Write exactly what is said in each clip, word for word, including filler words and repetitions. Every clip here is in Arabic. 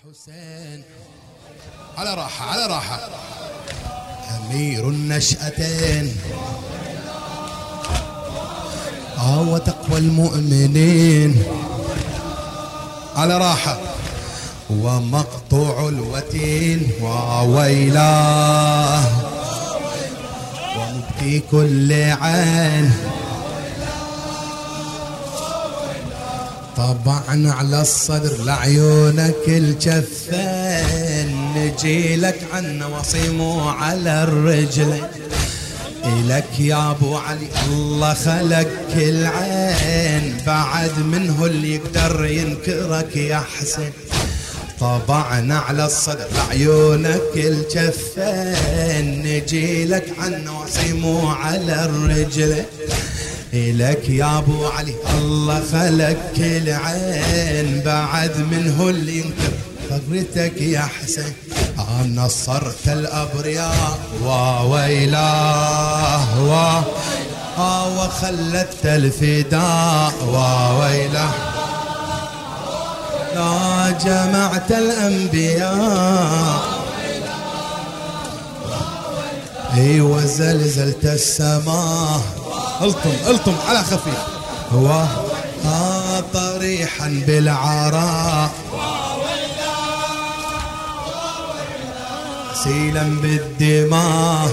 حسين على راحة على راحة أمير النشأتين آه وتقوى المؤمنين على راحة ومقطوع الوتين وويلاه ومبكي كل عين طبعا على الصدر لعيونك الجفين نجيلك عنا وصيمو على الرجلين إلك يا أبو علي الله خلق كل عين بعد منه اللي يقدر ينكرك يا حسين طبعنا على الصدر لعيونك الجفين نجيلك عنا وصيمو على الرجلين إلك يا أبو علي الله خلق كل عين بعد منه اللي ينكر فقرتك يا حسين أنا نصرت الأبرياء وويلاه و وخلت الفداء وويلاه لا جمعت الأنبياء اي وزلزلت السماء الطم الطم على خفيف هو آه طريحا بالعراء سيلا بالدماء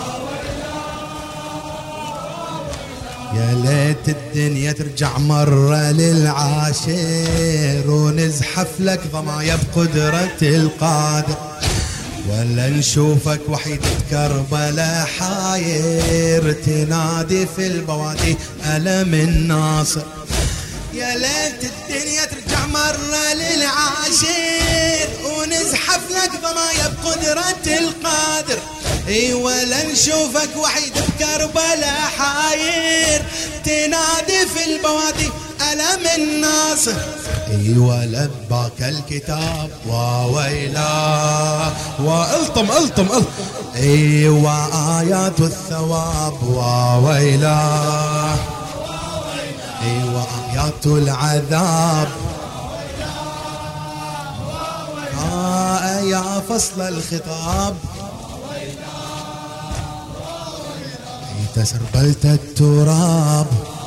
يا ليت الدنيا ترجع مرة للعاشر ونزحف لك ضمايا بقدرة القادر ولا نشوفك وحيد كربلاء حاير تنادي في البوادي ألم الناصر يا ليت الدنيا ترجع مرة للعاشر ونزحف لك ضمايا بقدرة القادر اي ولا نشوفك وحيد بكربلاء حاير تنادي في البوادي ألم الناصر اي ولباك الكتاب وويلاه والطم الطم الطم اي وآيات الثواب وويلاه اي وآيات العذاب آه يا فصل الخطاب تسربلت التراب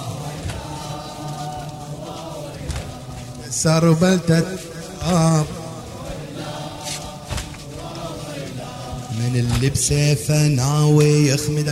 سربلت التراب من اللي بسيفه ناوي يخمد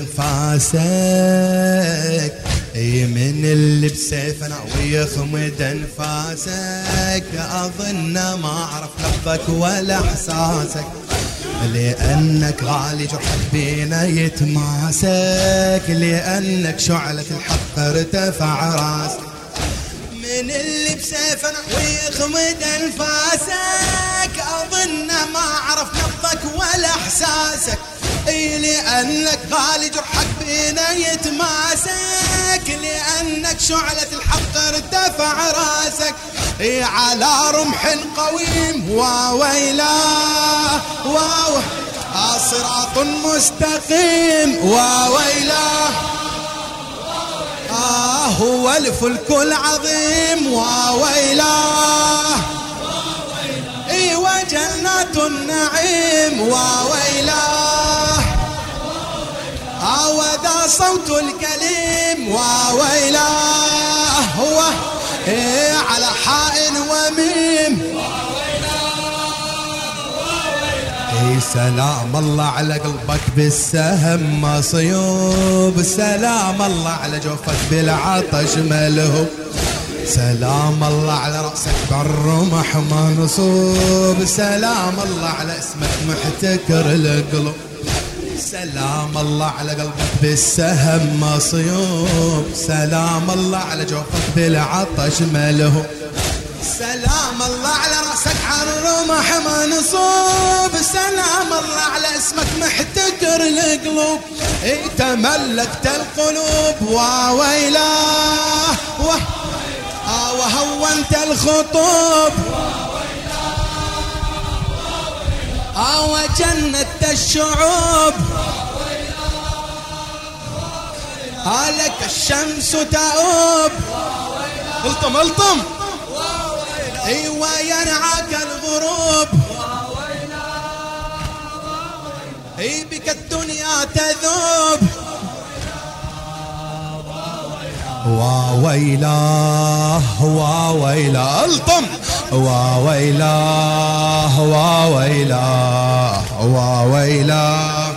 انفاسك اي من اللي بسيفه ناوي يخمد انفاسك اظن ما اعرف لفظك ولا احساسك لأنك غالي جرحك بينا يتماسك لأنك شعلة الحق ارتفع راسك من اللي بسيفنا ويخمد أنفاسك أظن ما أعرف نبضك ولا إحساسك اي لأنك غالي جرحك بينا يتماسك لأنك شعلة الحق ارتفع راسك اي على رمح قويم وويلاه واو صراط مستقيم وويلاه آه هو الفلك العظيم وويلاه اي وجنات النعيم وويلاه آه وذا صوت الكليم وويلاه هو إيه على حائن وميم إيه سلام الله على قلبك بالسهم مصيوب سلام الله على جوفك بالعطش ملهوب سلام الله على رأسك بالرمح منصوب سلام الله على اسمك محتكر القلوب سلام الله على قلبك بالسهم مصيوب سلام الله على جوفك بالعطش ملهوب سلام الله على رأسك عالرمح منصوب سلام الله على اسمك محتكر القلوب اي تملكت القلوب وويلاه وهونت الخطوب وجنت الشعوب لك الشمس تؤوب الطم الطم ايوه ينعك الغروب لا تذوب واويلاه واويلاه الطم واويلاه واويلاه واويلاه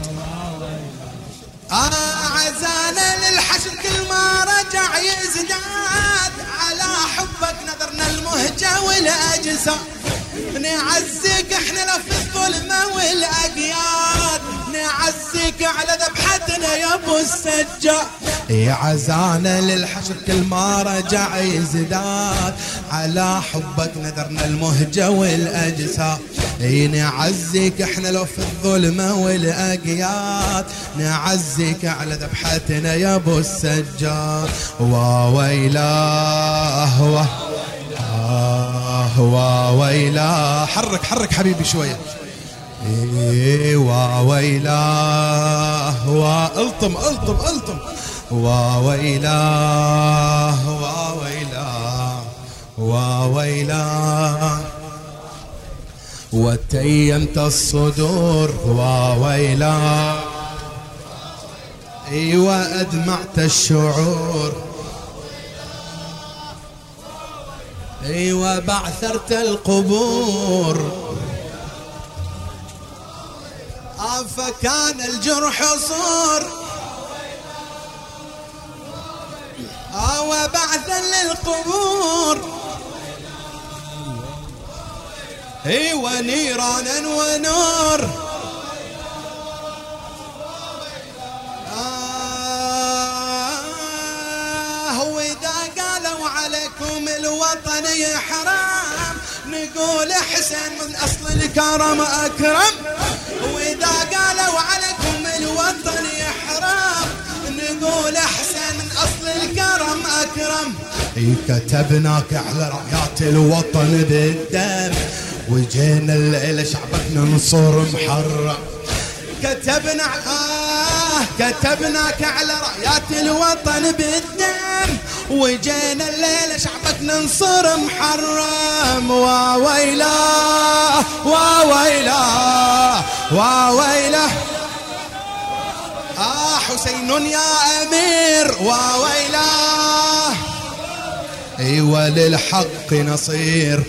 عزانا للحشر كل ما رجع يزداد على حبك نذرنا المهجة والأجساد نعزيك احنا لو في الظلمة والأقياد نعزيك على ذبحتنا يا ابو السجاد يا عزانا للحشر كل ما رجع يزداد على حبك نذرنا المهجة والأجساد نعزيك احنا لو في الظلمة والأقياد نعزيك على ذبحتنا يا ابو السجاد واويلاه واويلاه حرك حرك حبيبي شوية ايه واويلاه والطم الطم الطم واويلاه واويلاه واويلاه وتيمت الصدور واويلاه ايوه ادمعت الشعور ايوه بعثرت القبور فكان الجرح صور وبعثا للقبور ايوه نيرانا ونور آه واذا قالوا عليكم الوطن يحرم نقول حسين من اصل الكرم اكرم واذا قالوا عليكم الوطن يحرم نقول حسين من اصل الكرم اكرم كتبناك على رايات الوطن بالدم وجينا الليله شعبك ننصر محرم كتبنا آه كتبناك على رايات الوطن بالدم وجينا الليله شعبك ننصر محرم واويلاه واويلاه واويلاه آه حسين يا أمير واويلاه أيوة للحق نصير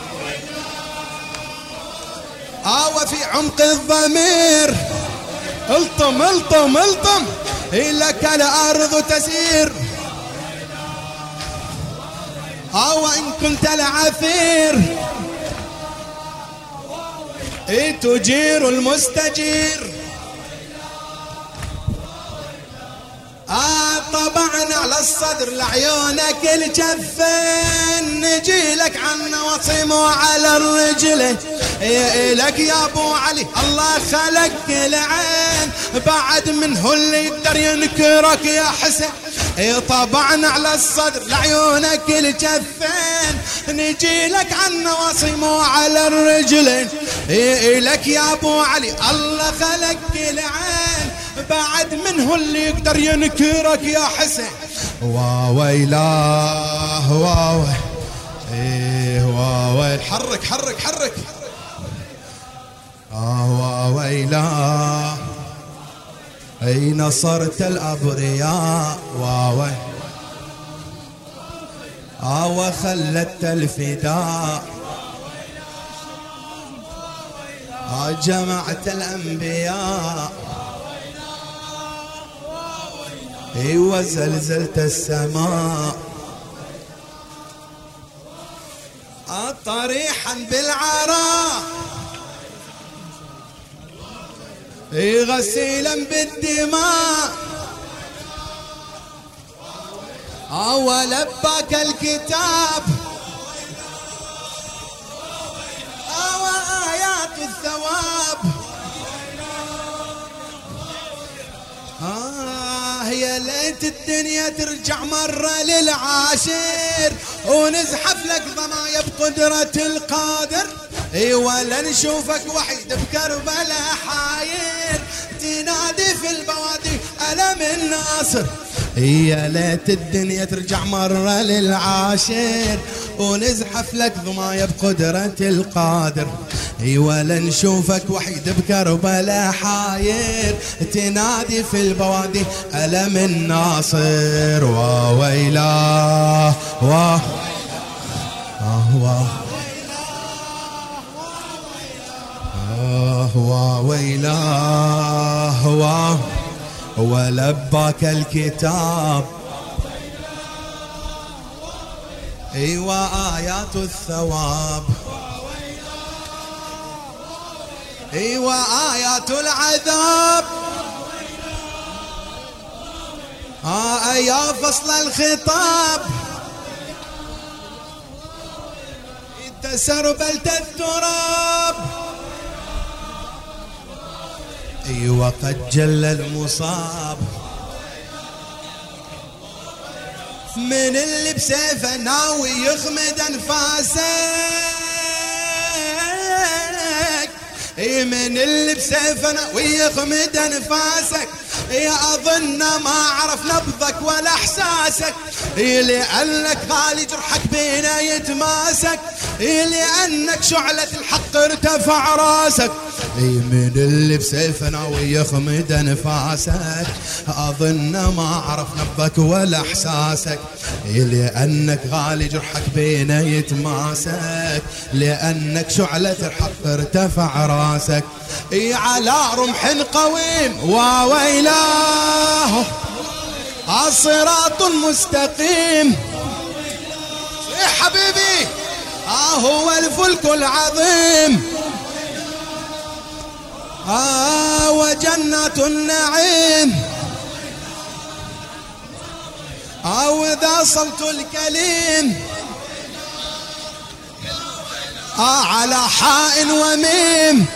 آه وفي عمق الضمير الطم الطم الطم لك الأرض تسير آه وإن كنت العثير إيه تجير المستجير آه طبعا على الصدر لعيونك الجفين نجي لك عنا وصيموا على الرجل إيه لك يا ابو علي الله خلق العين بعد منه اللي يقدر ينكرك يا حسين إيه طبعا على الصدر لعيونك الجفين نجي لك عنا وصيموا على الرجلين إيه لك يا ابو علي الله خلق العين بعد منه اللي يقدر ينكرك يا حسين واويلاه واوي ايه واويل حرك حرك حرك اه واويلاه اي نصرت الابرياء واوي اه وخلت الفداء اه جمعت الانبياء ايوه زلزلت السماء طريحا بالعراء اي غسيلا بالدماء ولباك الكتاب وآيات الثواب آه يا ليت الدنيا ترجع مرة للعاشر ونزحف لك ضمايا بقدرة القادر اي ولا نشوفك وحيد بكربلاء حاير تنادي في البوادي ألم الناصر يا ليت الدنيا ترجع مرة للعاشر ونزحف لك ضمايا بقدرة القادر اي ولا نشوفك وحيد بكربلاء حاير تنادي في البوادي ألم الناصر وويلاه واه واه وويلاه واه ولباك الكتاب ايوا آيات الثواب ايوا آيات العذاب آه يا فصل الخطاب تسربلت التراب ايوا قد جل المصاب من اللي بسيفه ناوي يخمد انفاسك اي من اللي بسيفه ناوي يخمد انفاسك يا اظن ما عرف نبضك ولا احساسك اي لانك غالي جرحك بينا يتماسك اي لانك شعلة الحق ارتفع راسك اي من اللي بسيفه ناوي يخمد انفاسك اظن ما عرف نبضك ولا احساسك اي لانك غالي جرحك بينا يتماسك لانك شعلة الحق ارتفع راسك اي على رمح قويم وويلاه الصراط المستقيم يا حبيبي ها هو الفلك العظيم ها وجنة النعيم أو إذا صلت الكليم ها على حاء وميم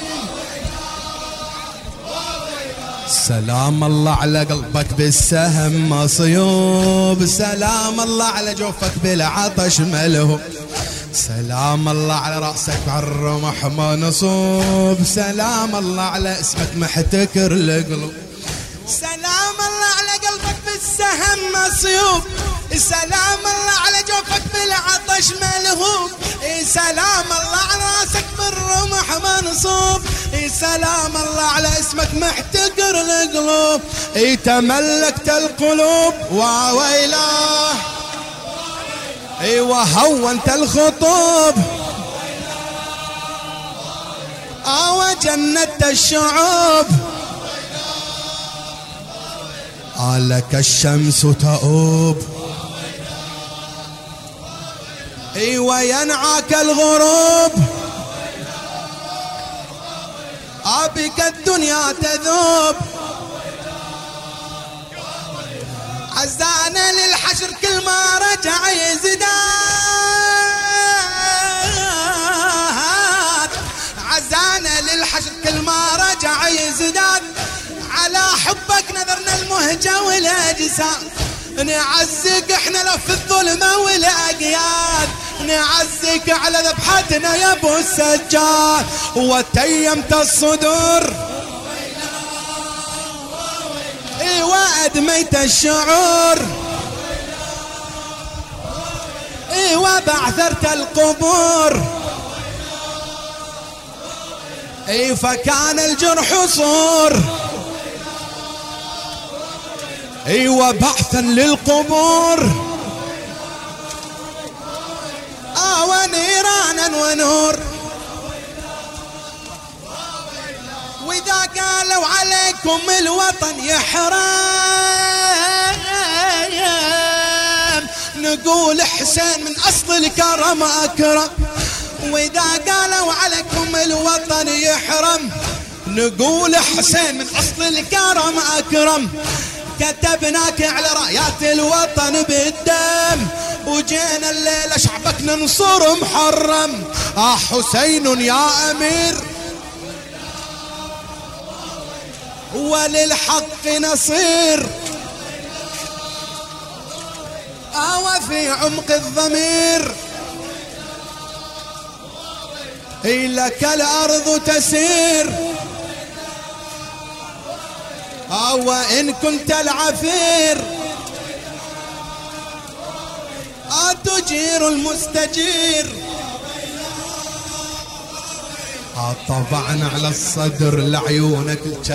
سلام الله على قلبك بالسهم مصيوب سلام الله على جوفك بالعطش ملهوب سلام الله على رأسك عالرمح منصوب سلام الله على اسمك محتكر القلوب سلام الله على قلبك بالسهم مصيوب سلام الله على جوفك بالعطش ملهوب سلام الله على راسك بالرمح منصوب سلام الله على اسمك محتكر القلوب تملكت القلوب وويلاه ايوه هونت الخطوب او جندت الشعوب لك الشمس تؤوب ايوه ينعاك الغروب بك الدنيا تذوب عزانا للحشر كل ما رجع يزداد عزانا للحشر كل ما رجع يزداد على حبك نذرنا المهجة والاجساد نعزك احنا لف الظلمة والاقياد نعزك على ذبحتنا يا ابو السجاد وتيمت الصدور وأدميت الشعور وبعثرت القبور فكان الجرح صور وبعثا للقبور ونيرانا ونور وإذا قالوا عليكم الوطن يحرم نقول حسين من أصل الكرم أكرم وإذا قالوا عليكم الوطن يحرم نقول حسين من أصل الكرم أكرم كتبناك على رايات الوطن بالدم وجينا الليلة شعبك ننصر محرم آه حسين يا أمير وللحق نصير آه في عمق الضمير لك الأرض تسير آه وإن كنت العفير آه تجير المستجير طبعنا على الصدر لعيونك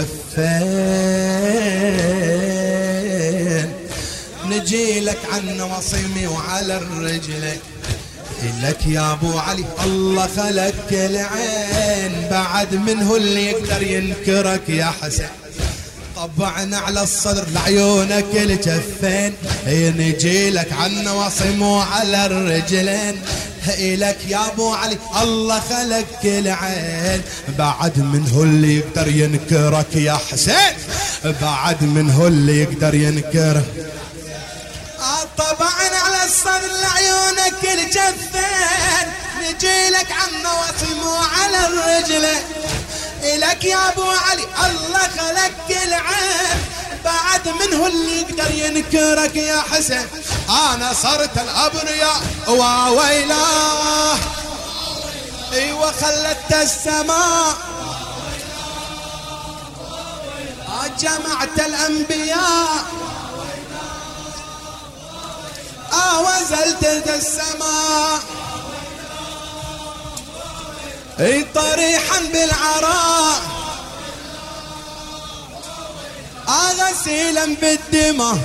الجفين، نجي لك عن وصيمي وعلى الرجلين. لك يا ابو علي الله خلق العين، بعد منه اللي يقدر ينكرك يا حسن. طبعنا على الصدر لعيونك الجفين، نجي لك عن وصيم وعلى الرجلين. إلك يا ابو علي الله خلق العين، بعد منه اللي يقدر ينكرك يا حسين، بعد منه اللي يقدر ينكرك. طبعا على الصدر لعيونك الجفين، نجي لك عن وصيم وعلى الرجلين. إلك يا ابو علي الله خلق العين، بعد منه اللي يقدر ينكرك يا حسين. انا صرت الابرياء وويلاه، ايوه خلت السماء، جمعت الانبياء، اه وزلت السماء، اي طريحا بالعراء، اه غسيلا بالدماء.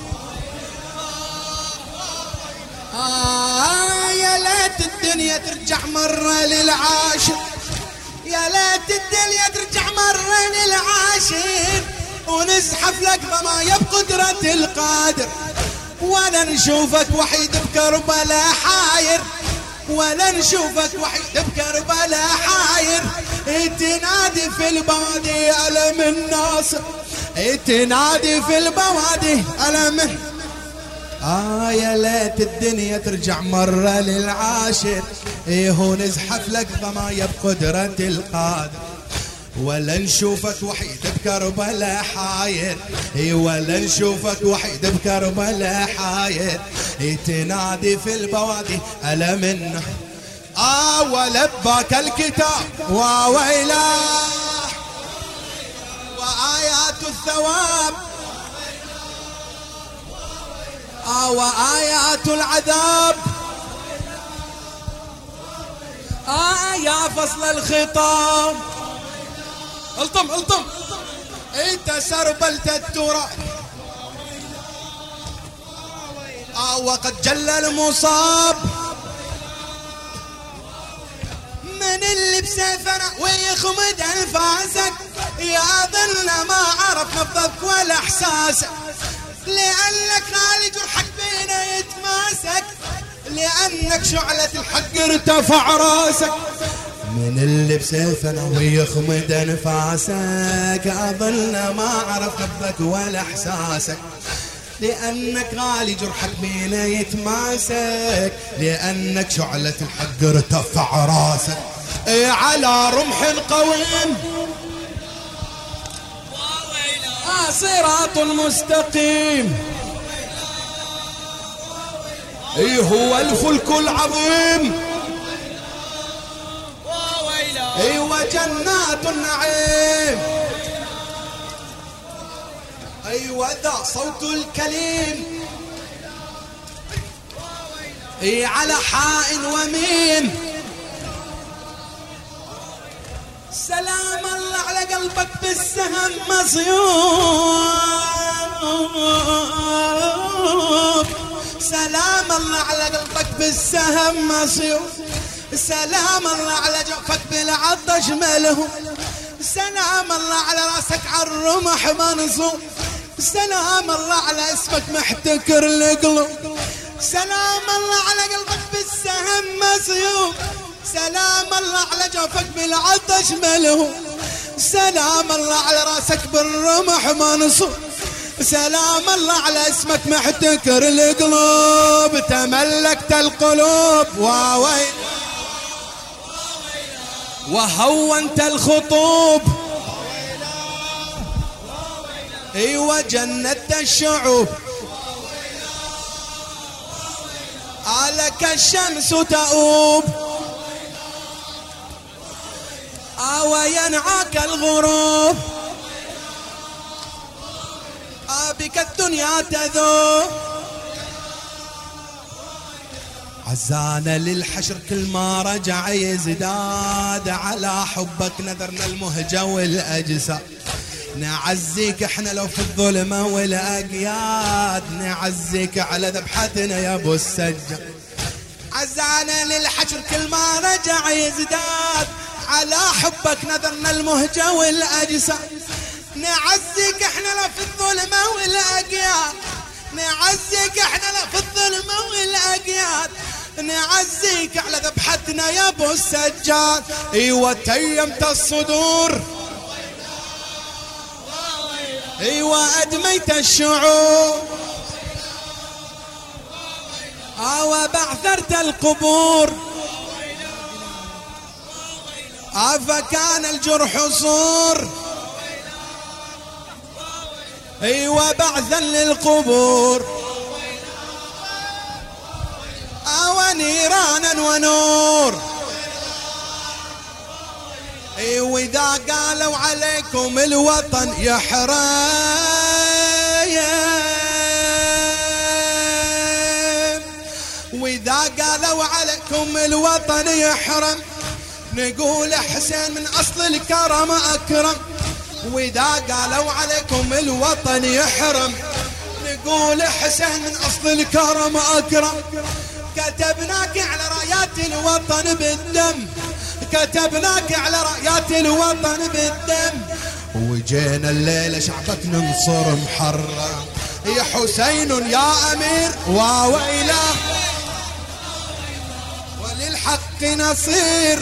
آه يا ليت الدنيا ترجع مرة للعاشر، يا ليت الدنيا ترجع مرة للعاشر، ونزحف لقطة يا بقدرة القادر، ولا نشوفك وحيد بكربلاء حاير، ولا نشوفك وحيد بكربلاء حاير. تنادي في البوادي ألم الناصر، تنادي في البوادي ألم. آه يا ليت الدنيا ترجع مرة للعاشر، إيه هو نزحف لك ضمايا بقدرة القادر، ولا نشوفك وحيد بكربلاء حاير، إيه ولا نشوفك وحيد بكربلاء حاير. إيه تنادي في البوادي ألا منا، آه ولباك الكتاب وويلاه، وآيات الثواب، آه وآيات العذاب، آه يا فصل الخطاب. الطم الطم انت سربلت التراب، آه وقد جل المصاب. من اللي بسيفنا ويخمد انفاسك، يا ظل ما عرف نبضك ولا احساسك، لأنك خالي جرحك بينا يتماسك، لأنك شعلة الحق ارتفع راسك. من اللي بسيفنا ويخمد انفاسك، اظلنا ما عرف نبضك ولا احساسك، لأنك غالي جرحك بينا يتماسك، لأنك شعلة الحق ارتفع راسك. اي على رمح قويم صراط مستقيم، اي هو الفلك العظيم، اي وجنات النعيم، اي وذا صوت الكليم، اي على حاء وميم. سلام الله على قلبك بالسهم مصيوب، سلام الله على قلبك بالسهم مصيوب، سلام الله على جوفك بالعطش ملهوب، سلام الله على راسك على الرمح منصوب، سلام الله على اسمك محتكر القلوب، سلام الله على قلبك بالسهم مصيوب، سلام الله على جوفك بالعطش ملهوب، سلام الله على راسك بالرمح منصوب، سلام الله على اسمك محتكر القلوب، تملكت القلوب وويل وهونت الخطوب، ايوه جندت الشعوب، عليك الشمس تؤوب، وينعاك الغروب، بك الدنيا تذوب، عزانا للحشر كل ما رجع يزداد، على حبك نذرنا المهجة والأجساد، نعزيك احنا لو في الظلمة والأقياد، نعزيك على ذبحتنا يا ابو السجاد. عزانا للحشر كل ما رجع يزداد، على حبك نذرنا المهجة والأجساد، نعزيك احنا لو في الظلمة والأقياد، نعزيك احنا لو في الظلمة والأقياد، نعزيك على ذبحتنا يا ابو السجاد. ايوه تيمت الصدور، ايوه ادميت الشعور، ايوه بعثرت القبور، افكان الجرح صور، ايوه بعثا للقبور، ايوه نيرانا ونور. ايوه اذا قالوا عليكم الوطن يحرم، واذا قالوا عليكم الوطن يحرم، نقول حسين من اصل الكرم اكرم. واذا قالوا عليكم الوطن يحرم، نقول حسين من اصل الكرم اكرم. كتبناك على رايات الوطن بالدم، كتبناك على رايات الوطن بالدم، وجينا الليلة شعبك ننصر محرم. يا حسين يا امير وويله، وللحق نصير،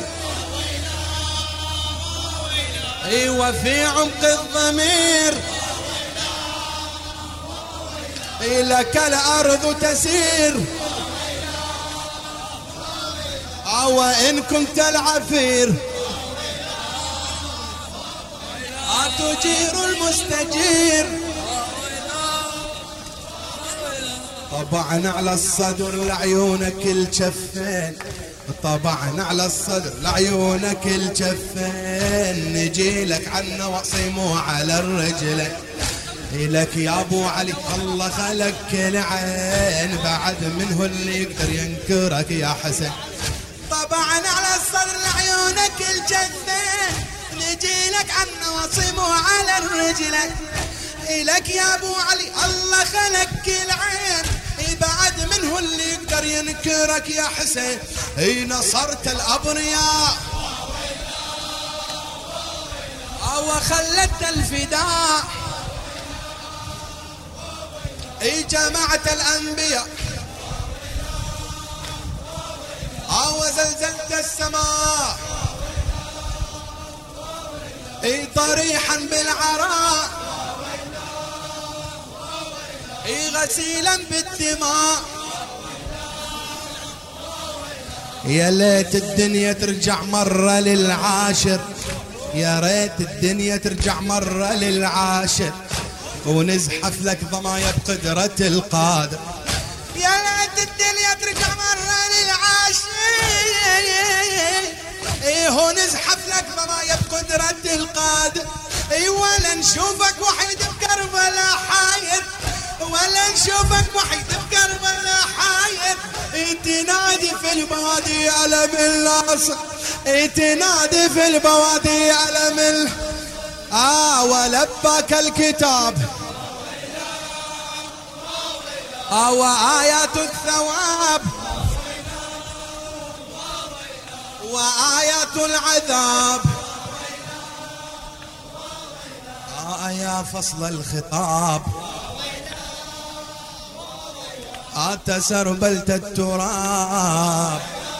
ايوه في عمق الضمير، لك الارض تسير، او ان كنت العفير أتجير المستجير. طبعا على الصدر لعيونك الجفين، طبعا على الصدر لعيونك الجفين، نجيلك عنا وصيمو على الرجلين، لك يا ابو علي الله خلق العين، بعد منه اللي يقدر ينكرك يا حسين. طبعا على الصدر لعيونك الجفين، نجيلك عنا وصيمو على الرجلين، لك يا ابو علي الله خلق العين، بعد منه اللي يقدر ينكرك يا حسين. اي نصرت الابرياء او خلت الفداء، اي جمعت الانبياء او زلزلت السماء، اي طريحا بالعراء، اي غسيلا بالدماء. يا ليت الدنيا ترجع مرة للعاشر، يا ريت الدنيا ترجع مرة للعاشر، ونزحف لك ضمايا بقدرة القادر. يا ليت الدنيا ترجع مرة للعاشر، ايه ونزحف لك ضمايا بقدرة القادر. اي ولا نشوفك وحيد بكربلاء حاير، ولا نشوفك وحيد بكربلاء حاير، تنادي في البوادي علم الناصر، تنادي في البوادي علم ال آه ولباك الكتاب آه وآيات الثواب وآيات العذاب. آه يا فصل الخطاب آه تسربلت التراب،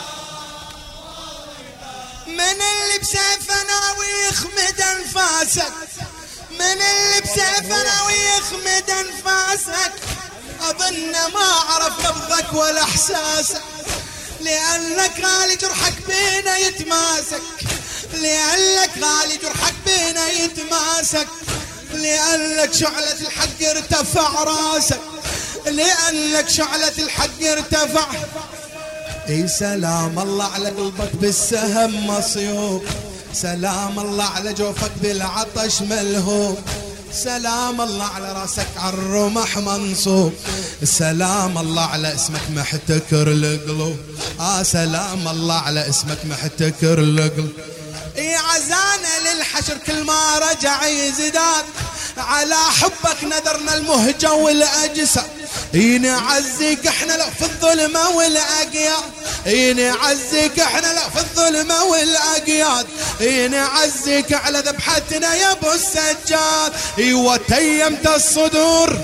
من اللي بسيفنا ويخمد انفاسك، من اللي بسيفنا ويخمد انفاسك، اظن ما عرف لفظك ولا احساسك، لانك غالي جرحك بينا يتماسك، لانك غالي جرحك بينا يتماسك، لانك شعلة الحق ارتفع راسك، لانك شعلة الحق ارتفع. اي سلام الله على قلبك بالسهم مصيوب، سلام الله على جوفك بالعطش ملهوب، سلام الله على راسك عالرمح منصوب، سلام الله على اسمك محتكر القلوب، آه سلام الله على اسمك محتكر القلوب. اي عزانا للحشر كل ما رجع يزداد، على حبك نذرنا المهجة والأجساد، اي نعزيك احنا لو في الظلمة والأقياد، اي نعزيك احنا لو في الظلمة والأقياد، اي نعزيك على ذبحتنا يا ابو السجاد، اي وتيمت الصدور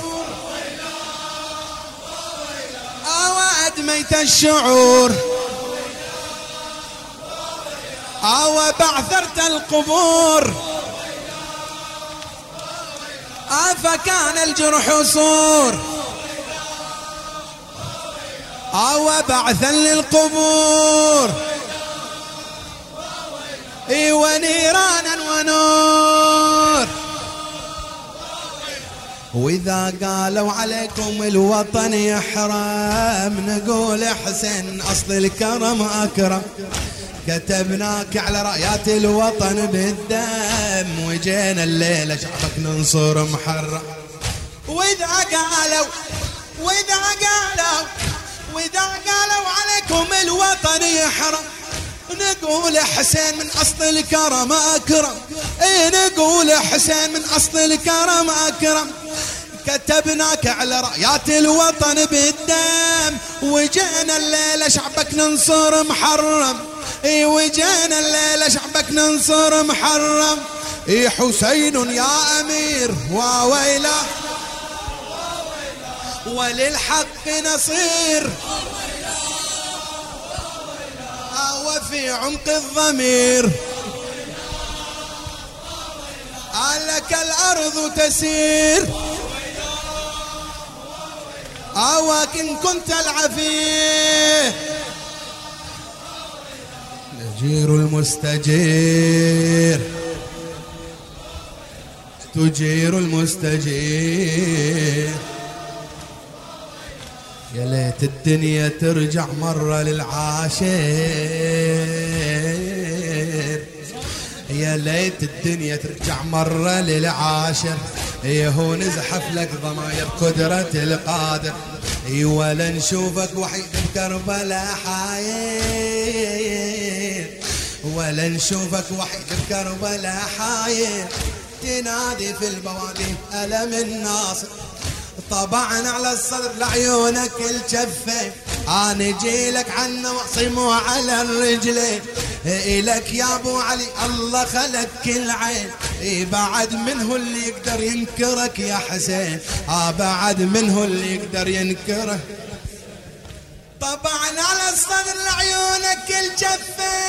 وأدميت الشعور، آه بعثرت القبور، آه فكان الجرح صور، آه بعثا للقبور، إي ونيرانا ونور. وإذا قالوا عليكم الوطن يحرم، نقول حسين أصل الكرم أكرم، كتبناك على رايات الوطن بالدم، وجينا الليلة شعبك ننصر محرم. وإذا قالوا وإذا قالوا وإذا قالوا عليكم الوطن يحرم، نقول حسين من أصل الكرم أكرم، إيه نقول حسين من أصل الكرم أكرم، كتبناك على رايات الوطن بالدم، وجينا الليلة شعبك ننصر محرم، اي وجينا الليلة شعبك ننصر محرم. اي حسين يا امير وويله، وللحق نصير، وفي عمق الضمير لك الارض تسير، وكن كنت العفيه تجير المستجير، تجير المستجير. يا ليت الدنيا ترجع مرة للعاشر، يا ليت الدنيا ترجع مرة للعاشر، هو نزحف لك ضماير قدرة القادر، ولا نشوفك وحيد بكربلاء حاير، ولا نشوفك وحيد بكربلاء حاير، تنادي في البوادي ألم الناصر، طبعنا على الصدر لعيونك الجفة، أنا جيلك عنا وعصم وعلى الرجلين، إلك يا أبو علي الله خلق كل عين، بعد منه اللي يقدر ينكرك يا حسين، بعد منه اللي يقدر ينكرك، طبعا على الصدر لعيونك الجفة،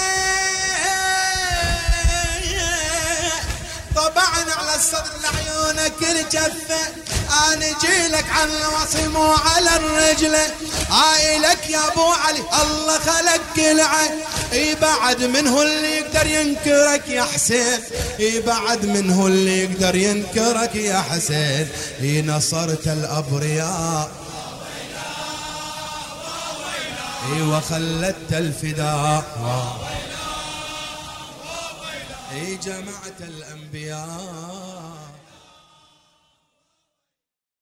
طبعا على الصدر لعيونك الجفة، أنا جيلك عن الوصم وعلى الرجلة، عائلك يا أبو علي الله خلق كل عين، بعد منه اللي يقدر ينكرك يا حسين، بعد منه اللي يقدر ينكرك يا حسين، نصرت الأبرياء وخلدت الفداء، جمعت الأنبياء.